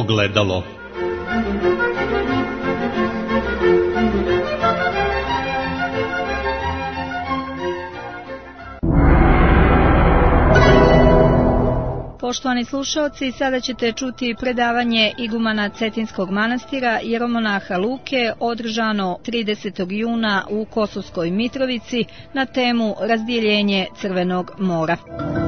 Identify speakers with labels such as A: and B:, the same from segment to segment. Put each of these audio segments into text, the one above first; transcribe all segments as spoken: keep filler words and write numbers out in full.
A: ogledalo.
B: Poštovani slušaoci, sada ćete čuti predavanje igumana Cetinskog manastira jeromonaha Luke održano tridesetog juna u Kosovskoj Mitrovici na temu Razdjeljenje Crvenog mora.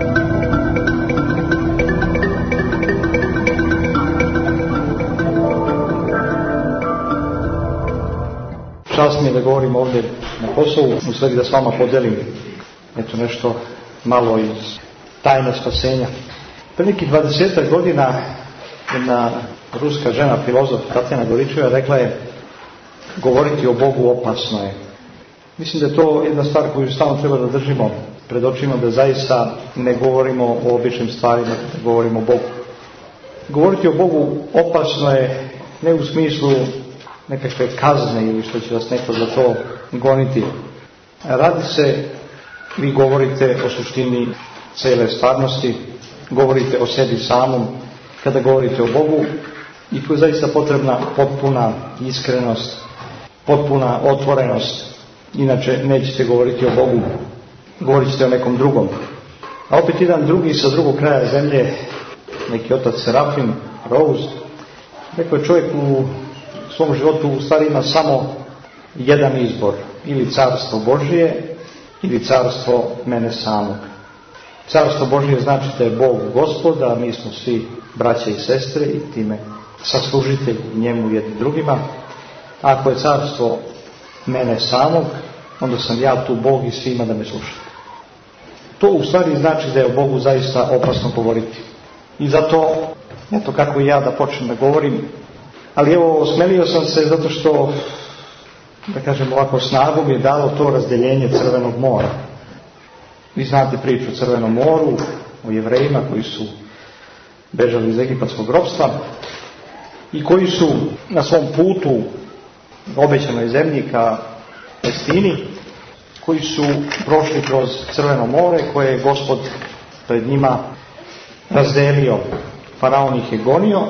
C: Čast mi je da govorim ovdje na Kosovu, u stvari da s vama podelim eto nešto malo iz tajne spasenja. Pre nekih dvadesetak godina jedna ruska žena, filozof Tatjana Goričeva, rekla je: govoriti o Bogu opasno je. Mislim da je to jedna stvar koju stalno treba da držimo pred očima, da zaista ne govorimo o običnim stvarima, da govorimo o Bogu. Govoriti o Bogu opasno je ne u smislu nekakve kazne ili što će vas neko za to goniti. Radi se, vi govorite o suštini cele stvarnosti, govorite o sebi samom kada govorite o Bogu i tu je zaista potrebna potpuna iskrenost, potpuna otvorenost. Inače nećete govoriti o Bogu, govorit ćete o nekom drugom. A opet jedan drugi sa drugog kraja zemlje, neki otac Serafim Rose, rekao je: čovjek u svom životu u stvari ima samo jedan izbor, ili carstvo Božije ili carstvo mene samog. Carstvo Božije znači da je Bog Gospod, a mi smo svi braće i sestre i time saslužitelji njemu jedni drugima. A ako je carstvo mene samog, onda sam ja tu Bog i svima da me slušate. To u stvari znači da je o Bogu zaista opasno govoriti. I zato, eto kako i ja da počnem da govorim, ali evo osmelio sam se zato što, da kažem ovako, snagu mi je dalo to razdeljenje Crvenog mora. Vi znate priču o Crvenom moru, o Jevrejima koji su bežali iz egipatskog ropstva i koji su na svom putu obećanoj zemlji ka Palestini, koji su prošli kroz Crveno more koje je Gospod pred njima razdelio. Faraon ih je gonio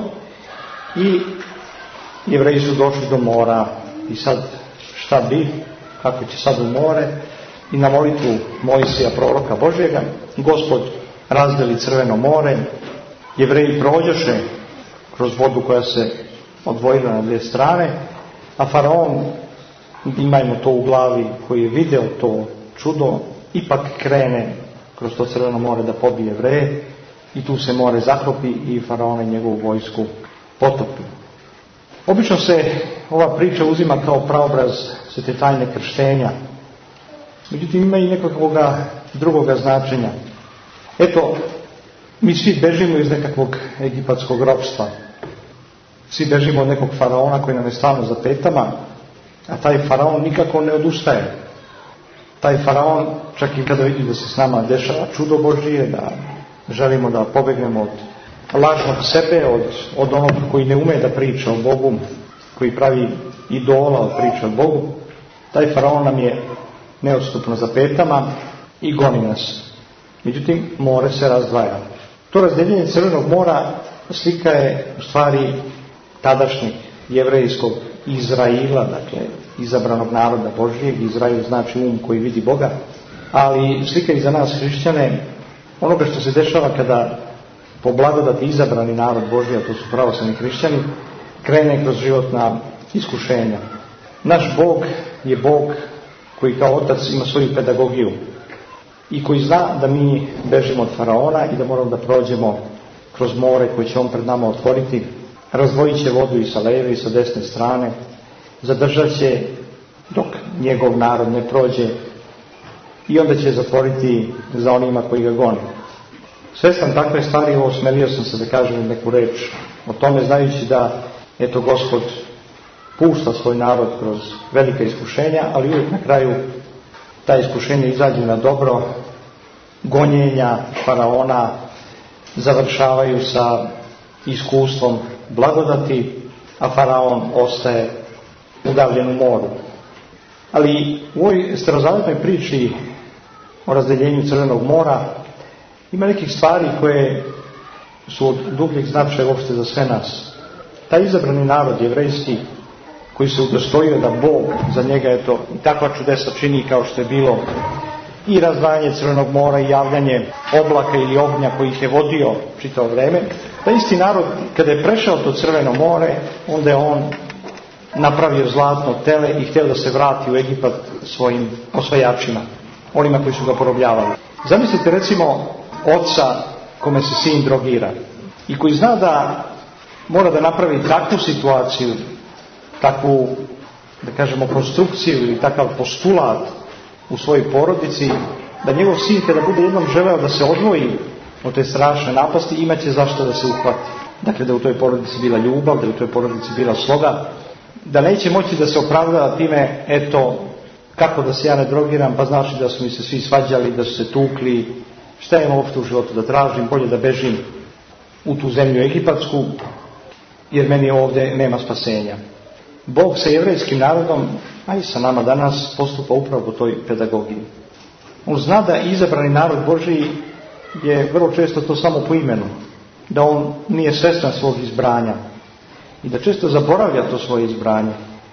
C: i Jevreji su došli do mora i sad šta bi, kako će sad u more. I na molitvu Mojsija, proroka Božjega, Gospod razdeli Crveno more, Jevreji prođoše kroz vodu koja se odvojila na dvije strane, a Faraon, imajmo to u glavi, koji je video to čudo, ipak krene kroz to Crveno more da pobije Jevreje i tu se more zaklopi i Faraon i njegovu vojsku potopi. Obično se ova priča uzima kao praobraz svete tajne krštenja. Međutim, ima i nekakvoga drugoga značenja. Eto, mi svi bežimo iz nekakvog egipatskog ropstva. Svi bežimo od nekog faraona koji nam je stalno za petama, a taj faraon nikako ne odustaje. Taj faraon, čak i kada vidi da se s nama dešava čudo Božije, da želimo da pobegnemo od lažnog sebe, od, od onog koji ne ume da priča o Bogu, koji pravi idola od priče o Bogu, taj faraon nam je neodstupno za petama i goni nas. Međutim, more se razdvaja. To razdeljenje Crvenog mora slika je u stvari tadašnjeg jevrejskog Izraila, dakle izabranog naroda Božijeg. Izrail znači um koji vidi Boga, ali slika i za nas hrišćane onoga što se dešava kada po blagodati izabrani narod Božji, a to su pravoslavni hrišćani, krene kroz životna iskušenja. Naš Bog je Bog koji kao otac ima svoju pedagogiju i koji zna da mi bežimo od faraona i da moramo da prođemo kroz more koje će on pred nama otvoriti. Razdvojit će vodu i sa leve i sa desne strane, zadržat će dok njegov narod ne prođe i onda će zatvoriti za onima koji ga gone. Sve sam takve stvari, ovo smelio sam se da kažem neku reč o tome, znajući da eto Gospod pušta svoj narod kroz velika iskušenja, ali uvijek na kraju ta iskušenja izađu na dobro. Gonjenja faraona završavaju sa iskustvom blagodati, a faraon ostaje udavljen u moru. Ali u ovoj starozavetnoj priči o razdeljenju Crvenog mora ima nekih stvari koje su od dubljeg značaja uopšte za sve nas. taj izabrani narod jevrejski koji se udostojio da Bog za njega eto i takva čudesa čini kao što je bilo i razdvajanje Crvenog mora i javljanje oblaka ili ognja koji ih je vodio čitavo vreme. Taj isti narod kada je prešao to Crveno more, onda je on napravio zlatno tele i htio da se vrati u Egipat svojim osvajačima, onima koji su ga porobljavali. Zamislite recimo oca kome se sin drogira i koji zna da mora da napravi takvu situaciju, takvu, da kažemo, konstrukciju ili takav postulat u svojoj porodici, da njegov sin kada bude jednom želeo da se odvoji od te strašne napasti, imaće zašto da se uhvati. Dakle, da u toj porodici bila ljubav, da u toj porodici bila sloga, da neće moći da se opravdava time, eto, kako da se ja ne drogiram, pa znači da su mi se svi svađali, da su se tukli, šta imam uopšte u životu da tražim, bolje da bežim u tu zemlju egipatsku, jer meni ovdje nema spasenja. Bog sa jevrejskim narodom, a i sa nama danas, postupa upravo po toj pedagogiji. On zna da izabrani narod Božiji je vrlo često to samo po imenu, da on nije svestan svog izbranja i da često zaboravlja to svoje izbranje,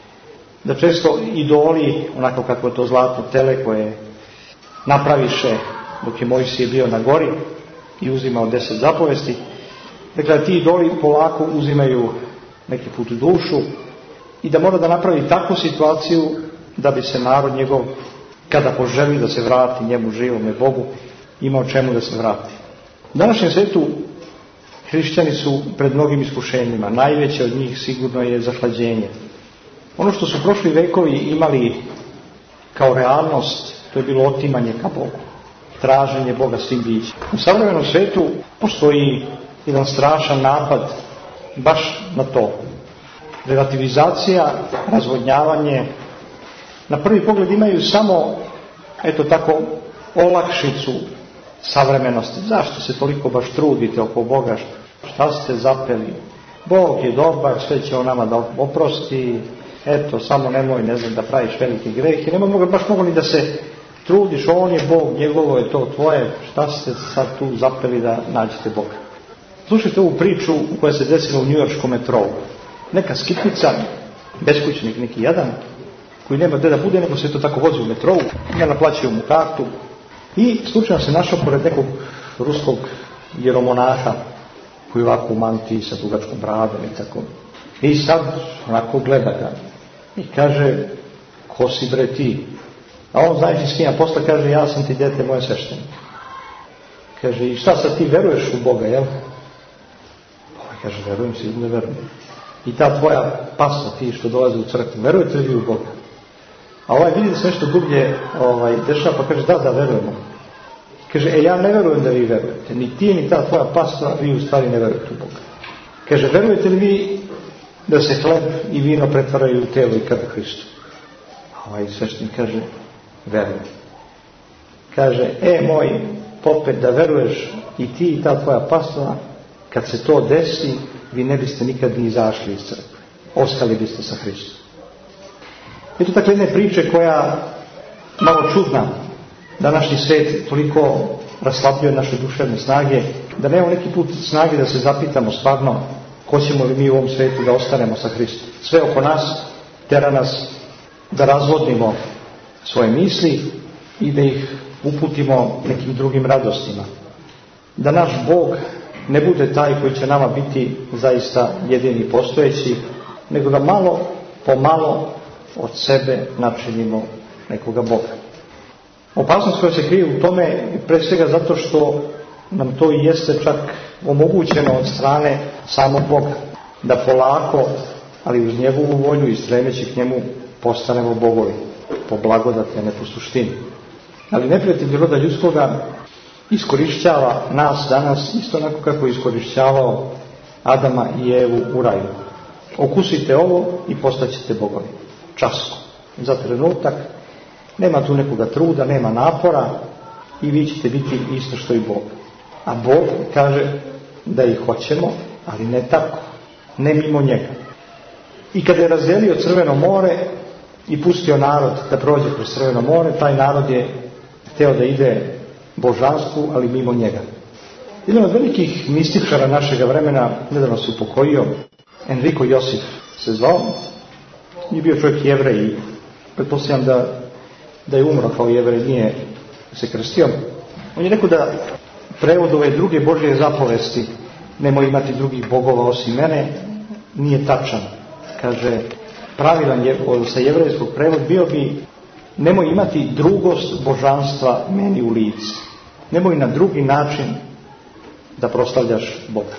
C: da često idoli, onako kako je to zlatno tele koje napraviše dok je Mojsije bio na gori i uzimao deset zapovesti, dakle ti idoli polako uzimaju neki put dušu i da mora da napravi takvu situaciju da bi se narod njegov, kada poželi da se vrati njemu živome Bogu, imao čemu da se vrati. U današnjem svijetu hrišćani su pred mnogim iskušenjima. Najveće od njih sigurno je zahlađenje. Ono što su prošli vekovi imali kao realnost, to je bilo otimanje ka Bogu, traženje Boga svim bićima. U savremenom svijetu postoji jedan strašan napad baš na to. Relativizacija, razvodnjavanje, na prvi pogled imaju samo, eto tako, olakšicu savremenosti. Zašto se toliko baš trudite oko Boga? Šta ste zapeli? Bog je dobar, sve će on nama da oprosti. Eto, samo nemoj, ne znam, da praviš veliki greh. I nema moga, baš mogu ni da se trudiš, on je Bog, njegovo je to tvoje. Šta ste sad tu zapeli da nađete Boga? Slušajte ovu priču koja se desila u njujorškom metrou. Neka skitnica, beskućnik neki jedan, koji nema gde da bude, nego se to tako vozi u metrou, ne naplaćaju mu kartu i slučajno se našao pored nekog ruskog jeromonaha koji ovako u mantiji sa dugačkom bradom i tako. I sad onako gleda ga i kaže, ko si bre ti? A on, znajući s kim ja posla, kaže, ja sam ti dete moje sveštenike. Kaže, i šta sad ti veruješ u Boga, jel? Ovaj kaže, verujem, sigurno verujem. I ta tvoja pasla, ti što dolaze u crkvu, verujete li vi u Boga? A ovaj vidi da se nešto dublje ovaj, dešava, pa kaže, da, da, verujemo. Kaže, e, ja ne verujem da vi verujete. Ni ti, ni ta tvoja pasla, vi u stvari ne verujete u Boga. Kaže, verujete li vi da se hleb i vino pretvaraju u telo i krv Hristu? A ovaj sveštenik kaže, verujem. Kaže, e, moj pope, da veruješ i ti i ta tvoja pasla, kad se to desi, vi ne biste nikad ni izašli iz crkve. Ostali biste sa Hristom. Eto takve jedne priče koja malo čudna. Današnji svijet toliko raslabljuje naše duševne snage, da nemamo neki put snage da se zapitamo stvarno hoćemo li mi u ovom svijetu da ostanemo sa Hristom. Sve oko nas tera nas da razvodnimo svoje misli i da ih uputimo nekim drugim radostima. Da naš Bog ne bude taj koji će nama biti zaista jedini postojeći, nego da malo po malo od sebe načinimo nekoga Boga. Opasnost koja se krije u tome, pre svega zato što nam to i jeste čak omogućeno od strane samog Boga, da polako, ali uz njegovu volju i stremeći k njemu, postanemo bogovi, po blagodati, a ne po suštini. Ali neprijatelj roda ljudskoga iskorišćava nas danas isto onako kako je iskorišćavao Adama i Evu u raju. Okusite ovo i postaćete bogovi. Časko. Za trenutak. Nema tu nekoga truda, nema napora i vi ćete biti isto što i Bog. A Bog kaže da ih hoćemo, ali ne tako. Ne mimo njega. I kada je razdelio Crveno more i pustio narod da prođe kroz Crveno more, taj narod je hteo da ide božanstvu, ali mimo njega. Jedan od velikih mističara našega vremena nedavno se upokojio, Enrico Josif se zvao, je bio čovjek Jevrej i pretpostavljam da, da je umro kao Jevrej, nije se krstio. On je rekao da prevod ove druge Božje zapovesti, nemoj imati drugih bogova osim mene, nije tačan. Kaže, pravilan je sa jevrejskog prevod bio bi nemoj imati drugost božanstva meni u lice. Nemoj na drugi način da proslavljaš Boga.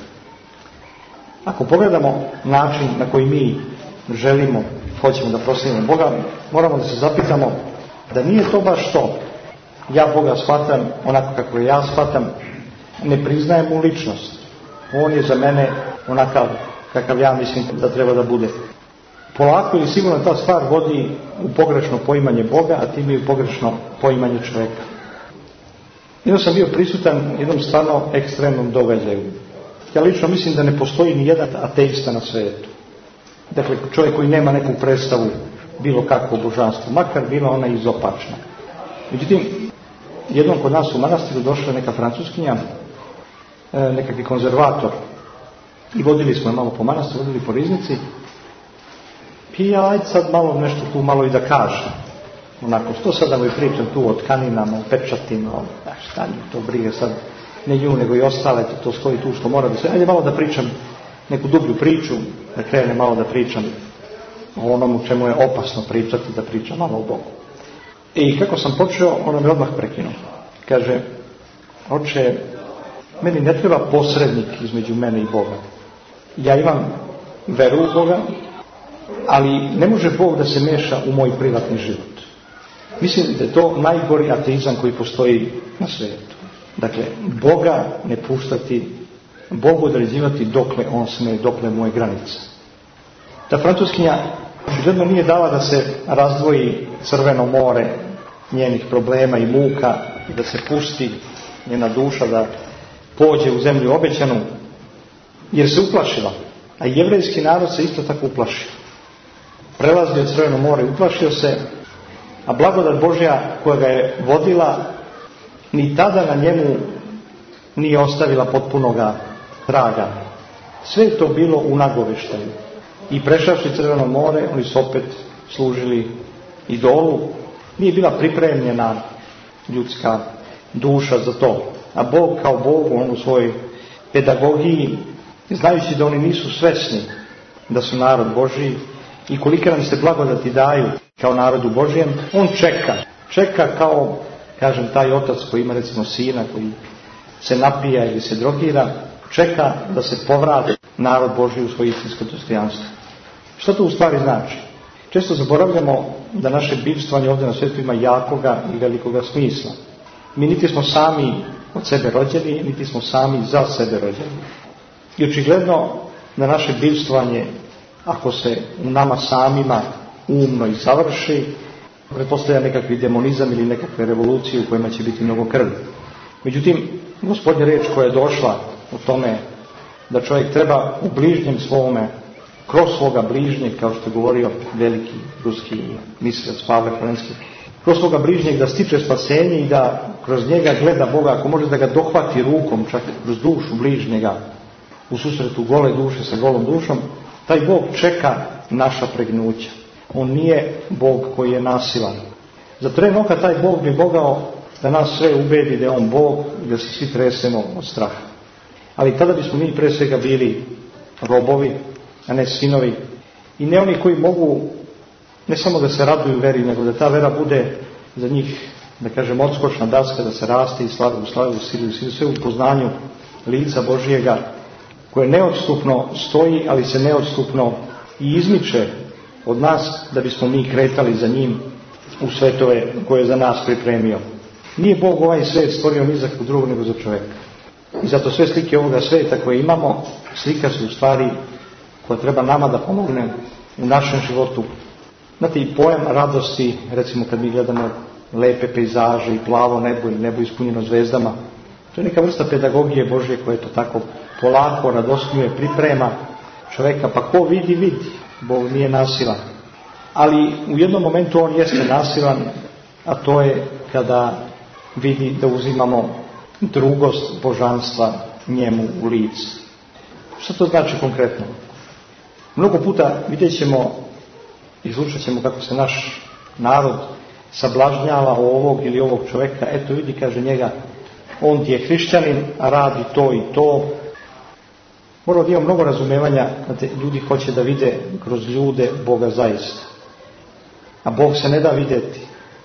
C: Ako pogledamo način na koji mi želimo, hoćemo da proslavimo Boga, moramo da se zapitamo da nije to baš to. Ja Boga shvatam onako kako ja shvatam, ne priznajem mu ličnost. On je za mene onakav kakav ja mislim da treba da bude. Polako ili sigurno ta stvar vodi u pogrešno poimanje Boga, a time i u pogrešno poimanje čovjeka. Jednom sam bio prisutan jednom stvarno ekstremnom događaju. Ja lično mislim da ne postoji ni jedan ateista na svijetu. Dakle, čovjek koji nema neku predstavu bilo kakvo božanstvo, makar bila ona izopačna. Međutim, jednom kod nas u manastiru došla neka Francuskinja, nekakvi konzervator, i vodili smo je malo po manastiru, vodili po riznici. I ja, ajde sad malo nešto tu malo i da kažem. Onako, što sad da mu pričam tu o tkaninama, o pečatima, o šta nju to brige sad, ne nju, nego i ostale, to, to stoji tu što mora da se... Ajde malo da pričam neku dublju priču, da krene malo da pričam o onomu čemu je opasno pričati, da pričam malo o Bogu. I kako sam počeo, ona me odmah prekinuo. Kaže, oče, meni ne treba posrednik između mene i Boga. Ja imam veru u Boga, ali ne može Bog da se meša u moj privatni život. Mislim da je to najgori ateizam koji postoji na svijetu. Dakle, Boga ne puštati, Bogu određivati dokle on sme, dokle mu je granica. Ta Francuskinja očigledno nije dala da se razdvoji Crveno more njenih problema i muka, da se pusti njena duša da pođe u zemlju obećanu, jer se uplašila. A jevrejski narod se isto tako uplašio. Prelazio je Crveno more, uplašio se, a blagodat Božja koja ga je vodila ni tada na njemu nije ostavila potpunoga traga. Sve je to bilo u nagoveštaju. I prešavši Crveno more, oni su opet služili idolu. Nije bila pripremljena ljudska duša za to. A Bog kao Bog, on u svojoj pedagogiji, znajući da oni nisu svesni da su narod Božji i kolika nam se blagodati daju kao narodu Božjem, on čeka. Čeka kao, kažem, taj otac koji ima recimo sina koji se napija ili se drogira, čeka da se povrati narod Božji u svoje istinsko dostojanstvo. Što to u stvari znači? Često zaboravljamo da naše bivstvanje ovdje na svijetu ima jakoga i velikoga smisla. Mi niti smo sami od sebe rođeni, niti smo sami za sebe rođeni. I očigledno da naše bivstvanje, ako se u nama samima umno i završi, pretpostavlja nekakvi demonizam ili nekakve revolucije u kojima će biti mnogo krvi. Međutim, Gospodnja riječ koja je došla o tome da čovjek treba u bližnjem svome, kroz svoga bližnjeg, kao što je govorio veliki ruski mislilac Pavle Hranski, kroz svoga bližnjeg da stiče spasenje i da kroz njega gleda Boga, ako može da ga dohvati rukom, čak kroz dušu bližnjega, u susretu gole duše sa golom dušom, taj Bog čeka naša pregnuća. On nije Bog koji je nasilan. Za trenutka taj Bog bi mogao da nas sve ubedi da je on Bog i da se svi tresemo od straha. Ali tada bismo mi pre svega bili robovi, a ne sinovi. I ne oni koji mogu ne samo da se raduju veri, nego da ta vera bude za njih, da kažem, odskočna daska, da se raste i slavu u slavu, silu u silu, sve u poznanju lica Božijega, koje neodstupno stoji, ali se neodstupno i izmiče od nas, da bismo mi kretali za njim u svetove koje je za nas pripremio. Nije Bog ovaj svet stvorio ni za drugog nego za čovjeka. I zato sve slike ovoga sveta koje imamo, slika su u stvari koja treba nama da pomogne u našem životu. Znate, i pojam radosti, recimo kad mi gledamo lepe pejzaže i plavo nebo i nebo ispunjeno zvezdama, to je neka vrsta pedagogije Božje koja je to tako polako, radosnjuje, priprema čovjeka, pa ko vidi, vidi. Bog nije nasilan. Ali u jednom momentu on jeste nasilan, a to je kada vidi da uzimamo drugost božanstva njemu u lice. Što to znači konkretno? Mnogo puta vidjet ćemo i slušat ćemo kako se naš narod sablažnjava o ovog ili ovog čovjeka. Eto vidi, kaže njega, on ti je hrišćanin, a radi to i to. Moramo da imamo mnogo razumevanja da te ljudi hoće da vide kroz ljude Boga zaista. A Bog se ne da vidjeti,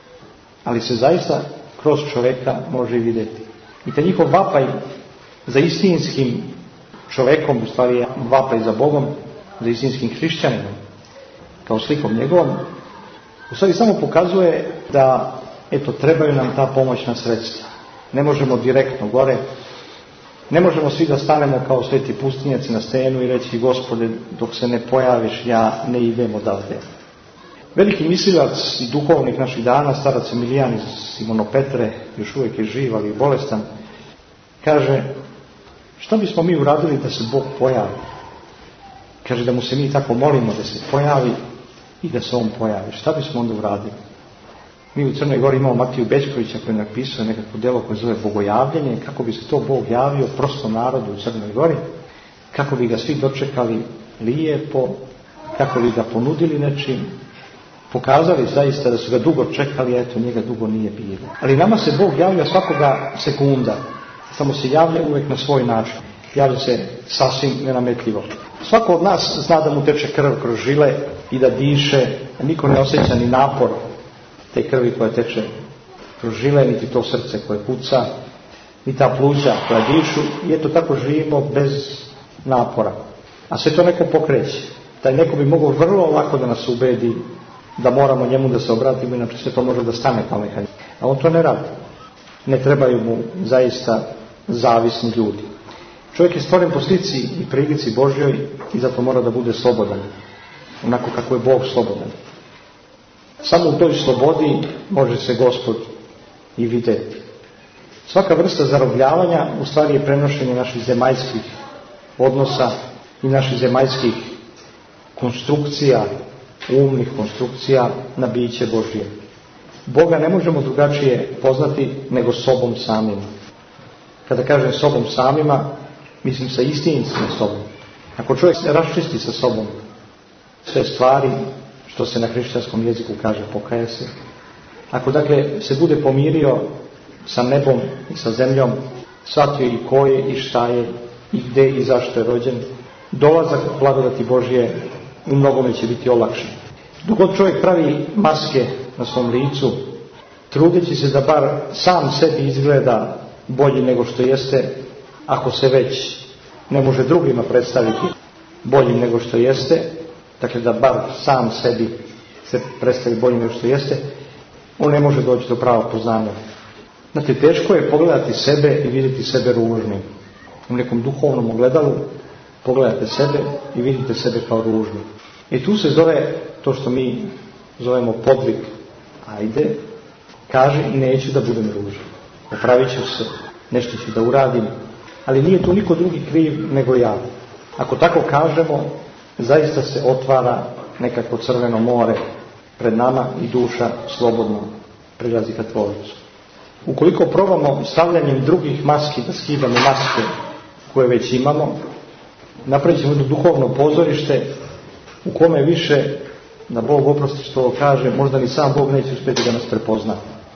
C: ali se zaista kroz čovjeka može i vidjeti. I taj njihov vapaj za istinskim čovjekom, u stvari je vapaj za Bogom, za istinskim hrišćaninom, kao slikom njegovom, u stvari samo pokazuje da eto, trebaju nam ta pomoćna sredstva. Ne možemo direktno gore, ne možemo svi da stanemo kao sveti pustinjaci na stenu i reći, Gospode, dok se ne pojaviš, ja ne idem odavde. Veliki mislilac i duhovnik naših dana, starac Emilijan iz Simonopetre, još uvijek je živ, ali je bolestan, kaže, šta bismo mi uradili da se Bog pojavi? Kaže da mu se mi tako molimo da se pojavi i da se on pojavi. Šta bismo onda uradili? Mi u Crnoj Gori imamo Matiju Bećkovića koji je napisao nekakvo djelo koje zove Bogojavljanje, kako bi se to Bog javio prostom narodu u Crnoj Gori, kako bi ga svi dočekali lijepo, kako bi ga ponudili nečim, pokazali zaista da su ga dugo čekali, a eto njega dugo nije bilo. Ali nama se Bog javlja svakoga sekunda, samo se javlja uvijek na svoj način. Javlja se sasvim nenametljivo. Svako od nas zna da mu teče krv kroz žile i da diše, a niko ne osjeća ni napor te krvi koja teče kroz žile, niti to srce koje puca, ni ta pluća koja dišu, i eto tako živimo bez napora. A sve to neko pokreće. Taj neko bi mogao vrlo lako da nas ubedi da moramo njemu da se obratimo, inače sve to može da stane kao mehanizam. A on to ne radi. Ne trebaju mu zaista zavisni ljudi. Čovjek je stvoren po slici i prilici Božjoj i zato mora da bude slobodan. Onako kako je Bog slobodan. Samo u toj slobodi može se Gospod i vidjeti. Svaka vrsta zarobljavanja u stvari je prenošenje naših zemaljskih odnosa i naših zemaljskih konstrukcija, umnih konstrukcija na biće Božje. Boga ne možemo drugačije poznati nego sobom samim. Kada kažem sobom samima, mislim sa istinskim sobom. Ako čovjek se raščisti sa sobom, sve stvari, što se na hrišćanskom jeziku kaže pokaja se. Ako dakle se bude pomirio sa nebom i sa zemljom, shvatio i ko je i šta je i gdje i zašto je rođen, dolazak blagodati Božje u mnogome će biti olakšan. Dok god čovjek pravi maske na svom licu, trudeći se da bar sam sebi izgleda bolji nego što jeste, ako se već ne može drugima predstaviti boljim nego što jeste, dakle da bar sam sebi se predstavi boljim nego što jeste, on ne može doći do pravog poznanja. Znate, teško je pogledati sebe i vidjeti sebe ružnim. U nekom duhovnom ogledalu pogledate sebe i vidite sebe kao ružni. I tu se zove to što mi zovemo podvig. Ajde, kaži, neću da budem ružan. Opravit ću se, nešto ću da uradim, ali nije tu niko drugi kriv nego ja. Ako tako kažemo, zaista se otvara nekako crveno more pred nama i duša slobodno prilazi ka Tvorcu. Ukoliko probamo stavljanjem drugih maski da skidamo maske koje već imamo, napravit ćemo jedno duhovno pozorište u kome više, da Bog oprosti što kaže, možda ni sam Bog neće uspjeti da nas prepozna.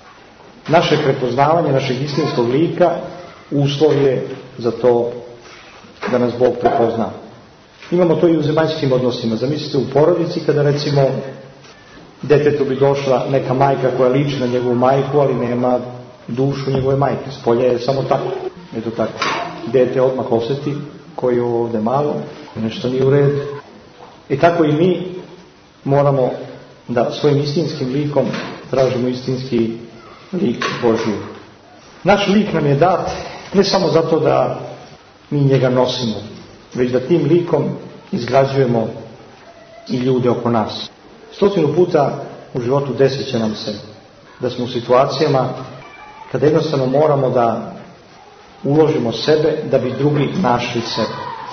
C: Naše prepoznavanje našeg istinskog lika uslov je za to da nas Bog prepozna. Imamo to i u zemaljskim odnosima. Zamislite u porodici kada recimo detetu bi došla neka majka koja liči na njegovu majku, ali nema dušu njegove majke. Spolje je samo tako. Eto tako. Dete odmah osjeti koji je ovdje malo, nešto nije u redu. I tako i mi moramo da svojim istinskim likom tražimo istinski lik Božji. Naš lik nam je dat ne samo zato da mi njega nosimo, već da tim likom izgrađujemo i ljude oko nas. Stotinu puta u životu desit će nam se da smo u situacijama kada jednostavno moramo da uložimo sebe da bi drugi našli sebe.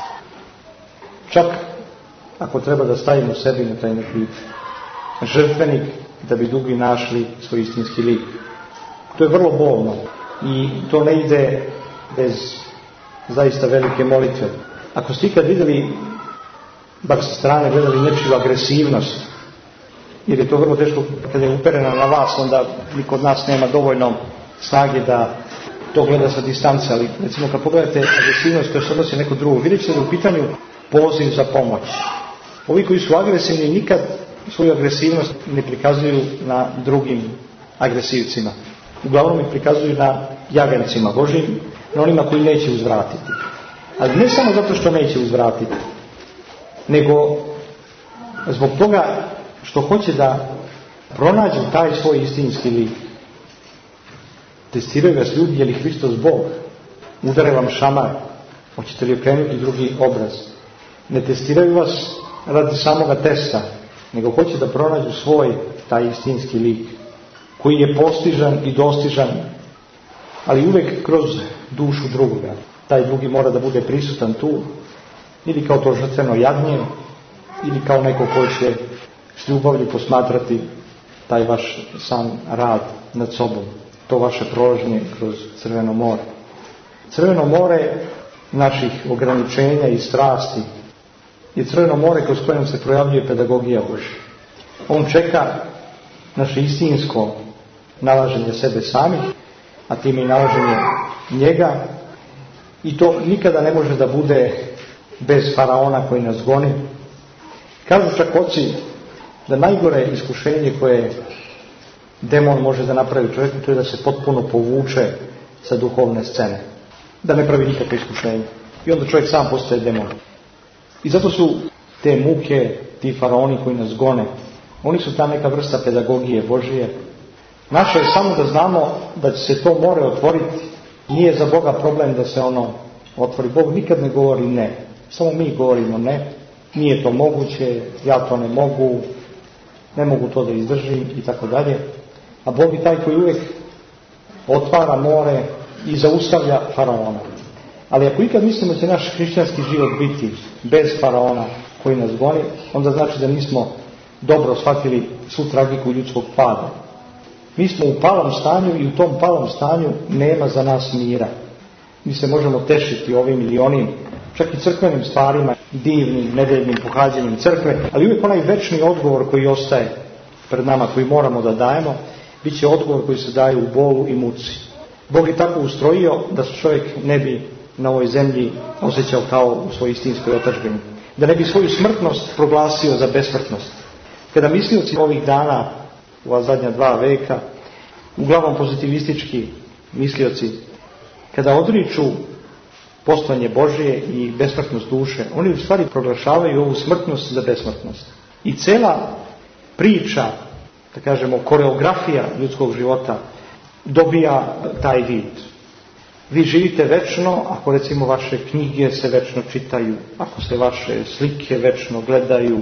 C: Čak ako treba da stavimo sebi na taj neki žrtvenik da bi drugi našli svoj istinski lik. To je vrlo bolno i to ne ide bez zaista velike molitve. Ako ste ikad vidjeli bar sa strane gledali nečiju agresivnost, jer je to vrlo teško kada je uperena na vas, onda niko od nas nema dovoljno snage da to gleda sa distance, ali recimo kad pogledate agresivnost koja se odnosi neko drugo, vidjet ćete da u pitanju poziv za pomoć. Ovi koji su agresivni nikad svoju agresivnost ne prikazuju na drugim agresivcima. Uglavnom ih prikazuju na jagancima Božijim, na onima koji neće uzvratiti. Ali ne samo zato što neće uzvratiti, nego zbog toga što hoće da pronađu taj svoj istinski lik. Testiraju vas ljudi, je li Hristos Bog? Udare vam šamar, hoćete li okrenuti drugi obraz? Ne testiraju vas radi samoga testa, nego hoće da pronađu svoj taj istinski lik, koji je postižan i dostižan, ali uvek kroz dušu drugoga. Taj drugi mora da bude prisutan tu, ili kao to žrtveno jagnje, ili kao neko ko će s ljubavlju posmatrati taj vaš sam rad nad sobom, to vaše prolaženje kroz Crveno more. Crveno more naših ograničenja i strasti je Crveno more kroz kojem se projavljuje pedagogija Božja. On čeka naše istinsko nalaženje sebe sami, a time i nalaženje njega, i to nikada ne može da bude bez faraona koji nas goni. Kažu čak oci da najgore iskušenje koje demon može da napravi čovjeku, to je da se potpuno povuče sa duhovne scene, da ne pravi nikakve iskušenje, i onda čovjek sam postaje demon. I zato su te muke, ti faraoni koji nas gone, oni su ta neka vrsta pedagogije Božije. Naše je samo da znamo da će se to more otvoriti. Nije za Boga problem da se ono otvori. Bog nikad ne govori ne, samo mi govorimo ne, nije to moguće, ja to ne mogu, ne mogu to da izdržim i tako dalje. A Bog je taj koji uvijek otvara more i zaustavlja faraona. Ali ako ikad mislimo da će naš hrišćanski život biti bez faraona koji nas goni, onda znači da nismo dobro shvatili svu tragiku ljudskog pada. Mi smo u palom stanju i u tom palom stanju nema za nas mira. Mi se možemo tešiti ovim ili onim, čak i crkvenim stvarima, divnim, nedeljnim pohađanjem crkve, ali uvijek onaj večni odgovor koji ostaje pred nama, koji moramo da dajemo, bit će odgovor koji se daje u bolu i muci. Bog je tako ustrojio da se čovjek ne bi na ovoj zemlji osjećao kao u svojoj istinskoj otadžbini, da ne bi svoju smrtnost proglasio za besmrtnost. Kada mislioci ovih dana, u ova zadnja dva veka, uglavnom pozitivistički mislioci, kada odriču postojanje Božije i besmrtnost duše, oni u stvari proglašavaju ovu smrtnost za besmrtnost. I cela priča, da kažemo, koreografija ljudskog života dobija taj vid. Vi živite večno ako recimo vaše knjige se večno čitaju, ako se vaše slike večno gledaju,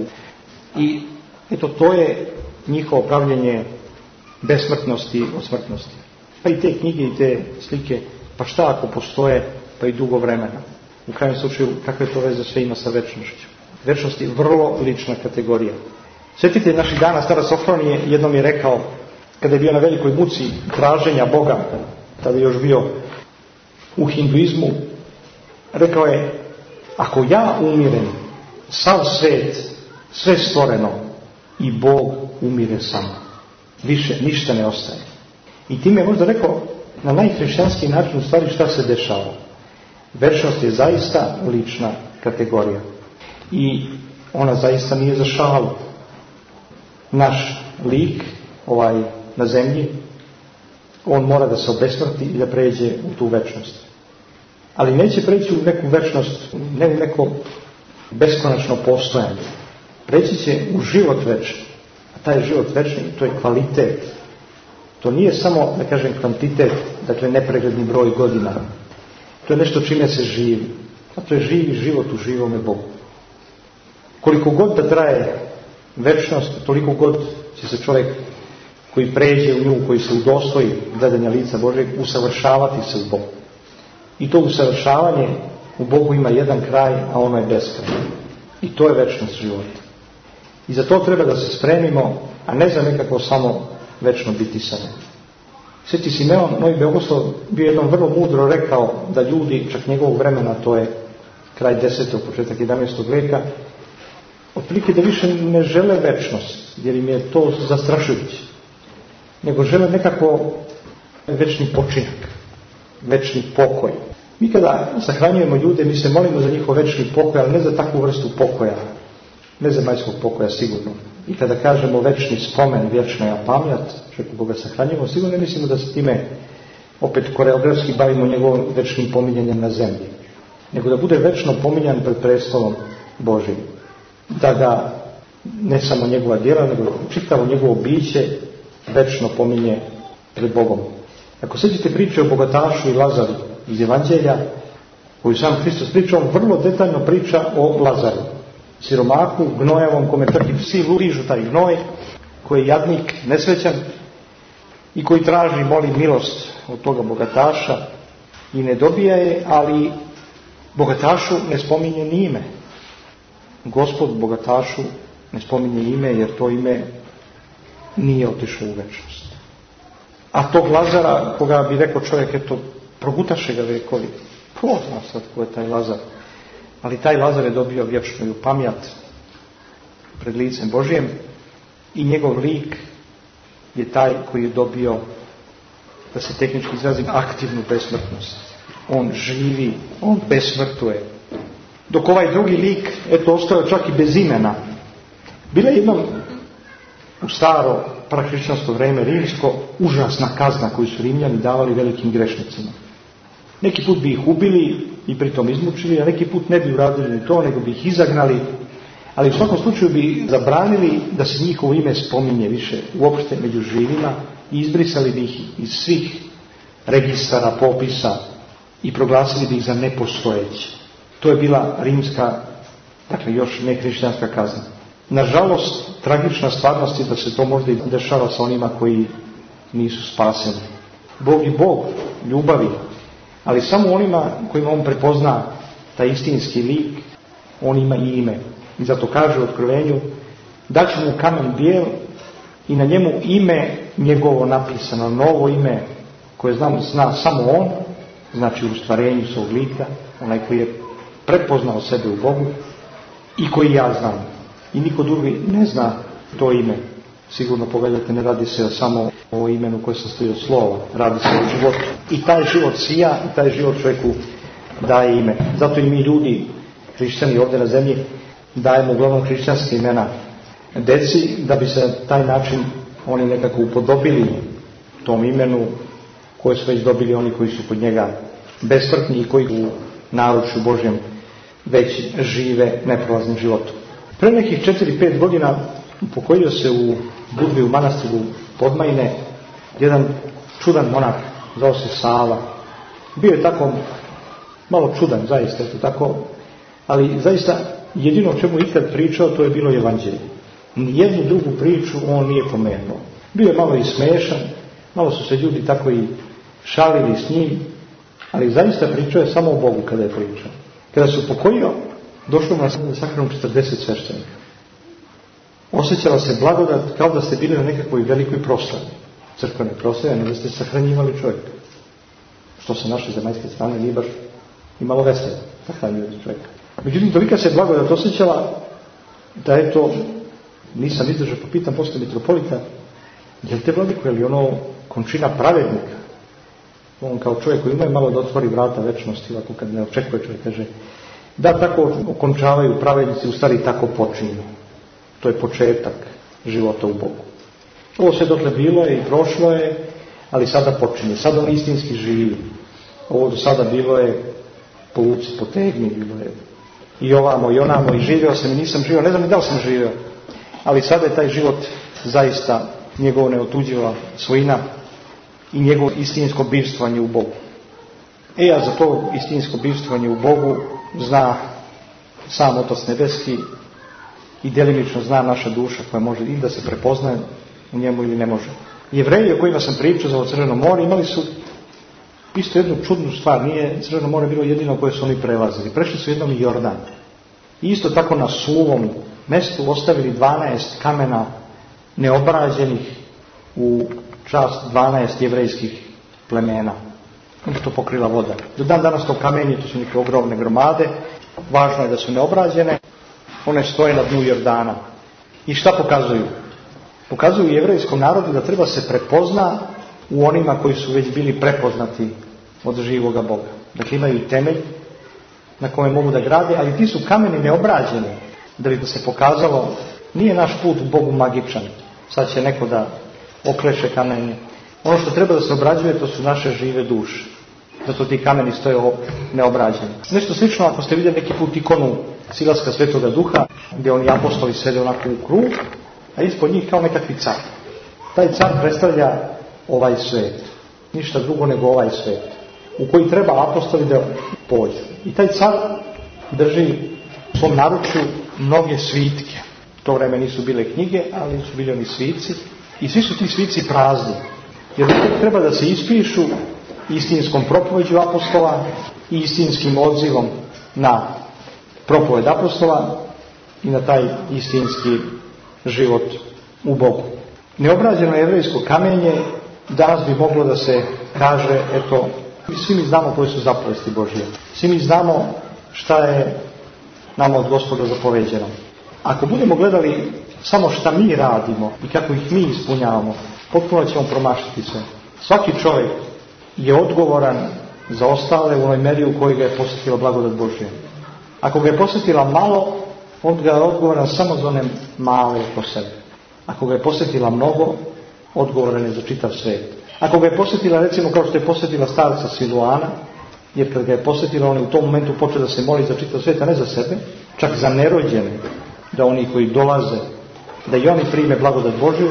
C: i eto to je njihovo pravljenje besmrtnosti od smrtnosti. Pa i te knjige i te slike, pa šta ako postoje pa i dugo vremena? U krajnjem slučaju, kakve to veze sve ima sa večnošću? Večnost je vrlo lična kategorija. Sjetite naših dana stara Sofronije, jednom je rekao, kada je bio na velikoj muci traženja Boga, tada je još bio u hinduizmu, rekao je, ako ja umirem, sav svet, sve stvoreno, i Bog umire samo. Više ništa ne ostaje. I time je možda rekao na najhrišćanski način u stvari šta se dešava. Večnost je zaista lična kategorija. I ona zaista nije za šalu. Naš lik, ovaj na zemlji, on mora da se obesmrti i da pređe u tu večnost. Ali neće preći u neku večnost, ne u neko beskonačno postojanje. Preći će u život večni. A taj život večni, to je kvalitet. To nije samo, da kažem, kvantitet, dakle nepregledni broj godina. To je nešto čime se živi. A to je živi život u živome Bogu. Koliko god da traje večnost, toliko god će se čovjek koji pređe u nju, koji se udostoji gledanja lica Božeg, usavršavati se u Bogu. I to usavršavanje u Bogu ima jedan kraj, a ono je beskraj. I to je večnost života. I za to treba da se spremimo, a ne za nekako samo večno biti sa njim. Sveti Simeon, novi Beogoslav, bio jednom vrlo mudro rekao da ljudi, čak njegovog vremena, to je kraj desetog, početak jedanaestog veka, otprilike da više ne žele večnost, jer im je to zastrašujuće, nego žele nekako večni počinak, večni pokoj. Mi kada sahranjujemo ljude, mi se molimo za njihov večni pokoj, ali ne za takvu vrstu pokoja, ne zemaljskog pokoja sigurno. I kada kažemo večni spomen, vječna pamjat, čovjeku Boga sahranjujemo, sigurno ne mislimo da se time opet koreografski bavimo njegovim večnim pominjanjem na zemlji, nego da bude večno pominjan pred prestolom Božim. Da ga ne samo njegova djela, nego čitavo njegovo biće večno pominje pred Bogom. Ako sjećate priče o bogatašu i Lazaru iz Evanđelja, koju sam Hristos priča, on vrlo detaljno priča o Lazaru, siromahu, gnojavom, kome trpi psi ližu taj gnoj, koji je jadnik, nesrećan i koji traži, moli milost od toga bogataša i ne dobija je, ali bogatašu ne spominje ni ime. Gospod bogatašu ne spominje ime, jer to ime nije otišao u večnost. A tog Lazara, koga bi rekao čovjek, eto, progutaše ga vekovi, pozna sad ko je taj Lazar, ali taj Lazar je dobio vječnu pamjat pred licem Božijem i njegov lik je taj koji je dobio, da se tehnički izrazim, aktivnu besmrtnost. On živi, on besmrtuje. Dok ovaj drugi lik, eto, ostao čak i bez imena. Bila je jednom u staro prahrišćansko vrijeme rimsko užasna kazna koju su Rimljani davali velikim grešnicima. Neki put bi ih ubili i pritom izmučili, a neki put ne bi uradili ni to, nego bi ih izagnali, ali u svakom slučaju bi zabranili da se njihovo ime spominje više uopšte među živima i izbrisali bi ih iz svih registara, popisa i proglasili bi ih za nepostojeće. To je bila rimska, dakle još ne hrišćanska kazna. Nažalost, tragična stvarnost je da se to možda i dešava sa onima koji nisu spaseni. Bog je Bog ljubavi, ali samo onima kojima on prepozna taj istinski lik, on ima i ime. I zato kaže u Otkrivenju, daće mu kamen bijel i na njemu ime njegovo napisano, novo ime koje znam, zna samo on, znači u stvarenju svog lika, onaj koji je prepoznao sebe u Bogu i koji ja znam. I niko drugi ne zna to ime. Sigurno pogledajte, ne radi se samo o imenu koje se stoji od slova, radi se o životu. I taj život sija, i taj život čovjeku daje ime. Zato i mi ljudi, hrišćani ovdje na zemlji, dajemo uglavnom hrišćanske imena deci, da bi se na taj način oni nekako upodobili tom imenu koje su već dobili oni koji su kod njega besmrtni i koji u naručju Božjem već žive neprolaznim životom. Pre nekih četiri pet godina upokojio se u Budvi u manastiru Podmajne jedan čudan monah, zvao se Sava. Bio je tako malo čudan, zaista je to tako, ali zaista jedino o čemu ikad pričao to je bilo Evanđelje. Nijednu drugu priču on nije pomenuo. Bio je malo i smešan, malo su se ljudi tako i šalili s njim, ali zaista pričao je samo o Bogu kada je pričao. Kada se upokojio, došlo mu na sahranu četrdeset sveštenika. Osjećala se blagodat kao da ste bili na nekakvoj velikoj proslavi. Crkvene proslave, ne da ste sahranjivali čovjeka. Što sa naše zemaljske strane nije baš imalo vesela sahranjivati čovjeka. Međutim, tolika se blagodat osjećala da je to, nisam izdržao, pa pitam poslije mitropolita, je li te vladiko, je li ono končina pravednika? On kao čovjek koji ima malo da otvori vrata večnosti, ovako kad ne očekuje čovjek, kaže, da tako okončavaju pravednici, u stvari tako počinju. To je početak života u Bogu. Ovo sve dotle bilo je i prošlo je, ali sada počinje. Sada on istinski živi. Ovo do sada bilo je povuci, potegni, bilo je i ovamo i onamo i živio sam i nisam živio, ne znam ni da li sam živio, ali sada je taj život zaista njegovo neotuđiva svojina i njegovo istinsko bivstvovanje u Bogu. E, a za to istinsko bivstvovanje u Bogu zna sam Otac Nebeski i djelimično zna naša duša koja može i da se prepoznaje u njemu ili ne može. Jevreji o kojima sam pričao za ovo Crveno more imali su isto jednu čudnu stvar. Nije Crveno more bilo jedino koje su oni prelazili. Prešli su jednom i Jordan. I isto tako na suvom mjestu ostavili dvanaest kamena neobrađenih u čast dvanaest jevrejskih plemena. To pokrila voda. Do dan danas to kamenje, to su neke ogromne gromade. Važno je da su neobrađene. one stoje na dnu Jordana. I šta pokazuju? Pokazuju jevrejskom narodu da treba se prepozna u onima koji su već bili prepoznati od živoga Boga. Dakle, imaju temelj na kome mogu da grade, ali ti su kameni neobrađeni, da bi se pokazalo, nije naš put Bogu magičan. Sad će neko da okleše kamenje. Ono što treba da se obrađuje, to su naše žive duše. Zato ti kameni stoje neobrađeni. Nešto slično ako ste vidjeli neki put ikonu Silaska Svetoga Duha, gdje oni apostoli sede onako u krug, a ispod njih kao nekakvi car. Taj car predstavlja ovaj svet. Ništa drugo nego ovaj svet. U koji treba apostoli da pođu. I taj car drži u svom naručju mnoge svitke. U to vreme nisu bile knjige, ali su bili oni svici. I svi su ti svici prazni. Jer treba da se ispišu istinskom propoveđu apostola i istinskim odzivom na propoved apostola i na taj istinski život u Bogu. Neobrađeno jevrejsko kamenje danas bi moglo da se kaže, eto, svi mi znamo koje su zapovesti Božje. Svi mi znamo šta je nama od Gospoda zapoveđeno. Ako budemo gledali samo šta mi radimo i kako ih mi ispunjavamo, potpuno ćemo promašiti sve. Svaki čovjek je odgovoran za ostale u onoj meri u kojoj ga je posjetila blagodat Božja. Ako ga je posjetila malo, on ga je odgovoran samo za one male po sebi. Ako ga je posjetila mnogo, odgovoran je za čitav svijet. Ako ga je posjetila, recimo kao što je posjetila starca Siluana, jer kad ga je posjetila, on je u tom momentu počeo da se moli za čitav svijet, a ne za sebe, čak za nerođene, da oni koji dolaze, da i oni prime blagodat Božju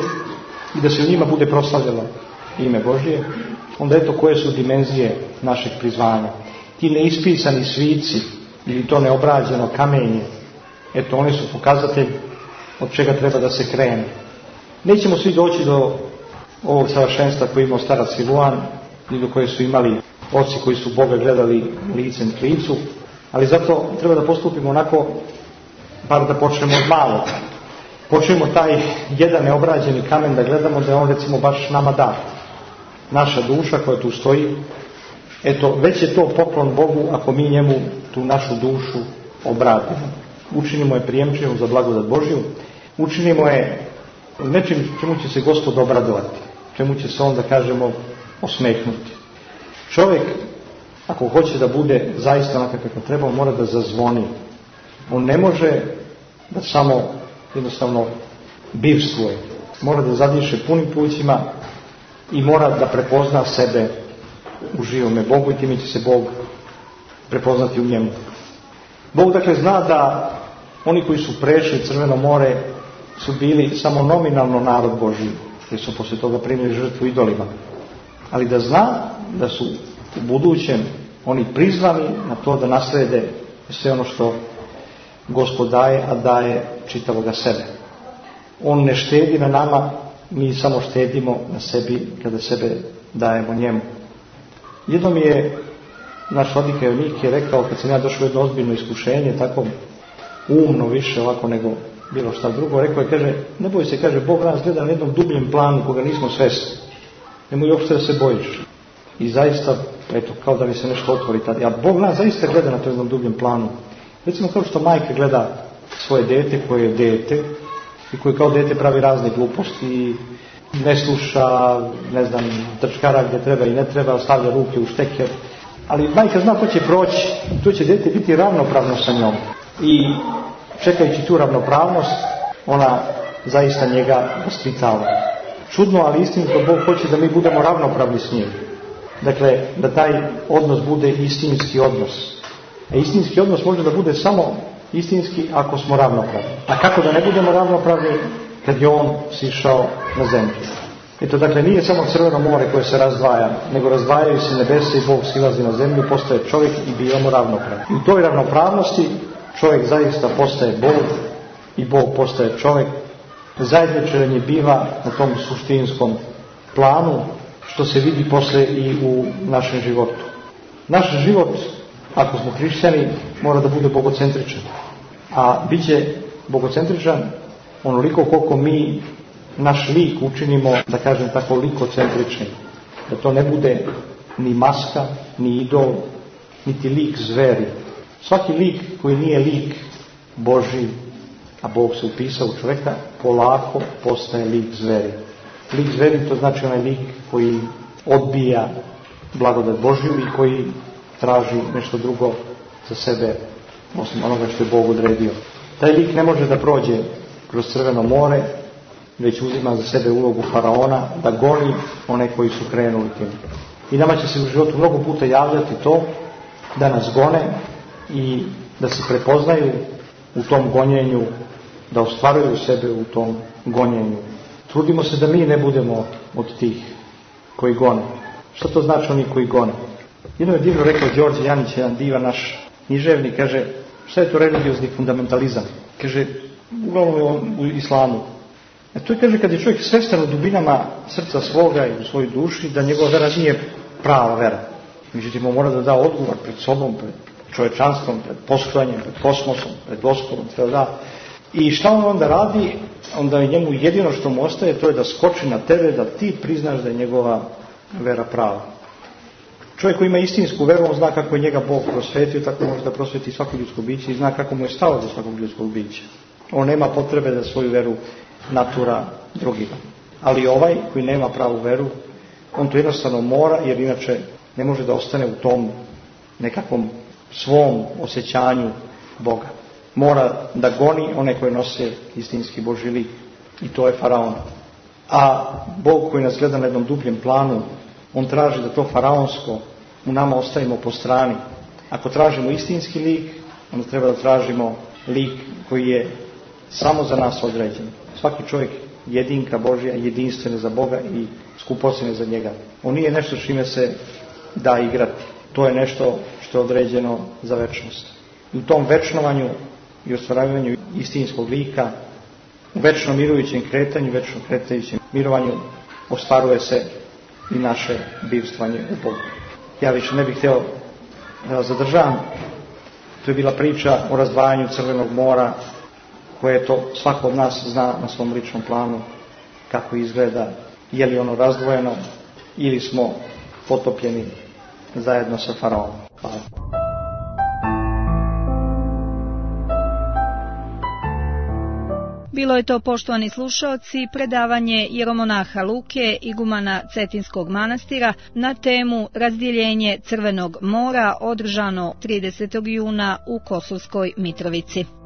C: i da se u njima bude proslavljalo ime Božje, onda eto koje su dimenzije našeg prizvanja. Ti neispisani svici ili to neobrađeno kamenje, eto oni su pokazatelj od čega treba da se krene. Nećemo svi doći do ovog savršenstva koji imao starac Siluan i do koje su imali oci koji su Boga gledali licem k licu, ali zato treba da postupimo onako, bar da počnemo od malog. Počnemo taj jedan neobrađeni kamen da gledamo da je on recimo baš nama da. Naša duša koja tu stoji, eto već je to poklon Bogu ako mi njemu tu našu dušu obratimo. Učinimo je prijemčivom za blagodat Božju, učinimo je nečim čemu će se Gospod obradovati, čemu će se onda, kažemo, osmehnuti. Čovjek, ako hoće da bude zaista onako kako treba, on mora da zazvoni. On ne može da samo jednostavno bivstvuje. Mora da zadiše punim plućima i mora da prepozna sebe u živome Bogu i time će se Bog prepoznati u njemu. Bog dakle zna da oni koji su prešli Crveno more su bili samo nominalno narod Božji, jer su poslije toga primili žrtvu idolima. Ali da zna da su u budućem oni prizvani na to da naslede sve ono što Gospod daje, a daje čitavoga sebe. On ne štedi na nama, mi samo štedimo na sebi kada sebe dajemo njemu. Jednom je naš vladika Jonik je rekao, kad sam ja došao u jedno ozbiljno iskušenje, tako umno više ovako nego bilo šta drugo, rekao je, kaže, ne boj se, kaže, Bog nas gleda na jednom dubljem planu koga nismo svesni. Nemoj uopšte da se bojiš. I zaista, eto, kao da mi se nešto otvori tada. Ja, Bog nas zaista gleda na tom jednom dubljem planu. Recimo kao što majka gleda svoje dete koje je dete i koje kao dete pravi razne gluposti i ne sluša, ne znam, trčkara gdje treba i ne treba, stavlja ruke u šteker. Ali majka zna ko će proći, to će dete biti ravnopravno sa njom. I čekajući tu ravnopravnost, ona zaista njega vaspitava. Čudno, ali istinito, Bog hoće da mi budemo ravnopravni s njim. Dakle, da taj odnos bude istinski odnos. A istinski odnos može da bude samo istinski ako smo ravnopravni. A kako da ne budemo ravnopravni kad je on sišao na zemlju? Eto, dakle, nije samo Crveno more koje se razdvaja, nego razdvajaju se nebesa i Bog silazi na zemlju, postaje čovjek i bivamo ravnopravni. I u toj ravnopravnosti čovjek zaista postaje Bog i Bog postaje čovjek. Zajedničarenje biva na tom suštinskom planu, što se vidi posle i u našem životu. Naš život, ako smo hrišćani, mora da bude bogocentričan. A bit će bogocentričan onoliko koliko mi naš lik učinimo, da kažem tako, likocentrični. Da to ne bude ni maska, ni idol, niti lik zveri. Svaki lik koji nije lik Božji a Bog se upisao u čovjeka, polako postaje lik zveri. Lik zveri to znači onaj lik koji odbija blagodat Božju i koji traži nešto drugo za sebe osim onoga što je Bog odredio. Taj lik ne može da prođe kroz Crveno more, već uzima za sebe ulogu faraona da goni one koji su krenuli tim. I nama će se u životu mnogo puta javljati to da nas gone i da se prepoznaju u tom gonjenju, da ostvaruju sebe u tom gonjenju. Trudimo se da mi ne budemo od tih koji gone. Što to znači oni koji gone? Jedno je divno rekao Đorđe Janić, jedan divan naš književnik, kaže, šta je to religiozni fundamentalizam? Kaže, uglavnom je on u islamu. A to je, kaže, kad je čovjek svestan u dubinama srca svoga i u svojoj duši, da njegova vera nije prava vera. Međutim, on mora da da odgovor pred sobom, pred čovječanstvom, pred postojanjem, pred kosmosom, pred Gospodom, treba da. I šta on onda radi? Onda je njemu jedino što mu ostaje, to je da skoči na tebe, da ti priznaš da je njegova vera prava. Čovjek koji ima istinsku veru, on zna kako je njega Bog prosvetio, tako može da prosveti svako ljudsko biće i zna kako mu je stalo do svakog ljudskog bića. On nema potrebe da svoju veru natura drugima. Ali ovaj koji nema pravu veru, on to jednostavno mora, jer inače ne može da ostane u tom nekakvom svom osjećanju Boga. Mora da goni one koje nose istinski Božji lik. I to je faraon. A Bog koji nas gleda na jednom dubljem planu, on traži da to faraonsko u nama ostavimo po strani. Ako tražimo istinski lik, onda treba da tražimo lik koji je samo za nas određen. Svaki čovjek jedinka Božja, jedinstvena za Boga i skupocjene za njega. On nije nešto čime se da igrati. To je nešto što je određeno za večnost. I u tom večnovanju i ostvaravanju istinskog lika, u večno mirujućem kretanju, večno kretajućem mirovanju, ostvaruje se i naše bivstvanje u Bogu. Ja više ne bih htio da zadržavam. To je bila priča o razdvajanju Crvenog mora, koje to svako od nas zna na svom ličnom planu kako izgleda, je li ono razdvojeno ili smo potopljeni zajedno sa faraonom. Hvala.
B: Bilo je to, poštovani slušaoci, predavanje jeromonaha Luke, igumana Cetinskog manastira, na temu Razdjeljenje Crvenog mora, održano tridesetog juna u Kosovskoj Mitrovici.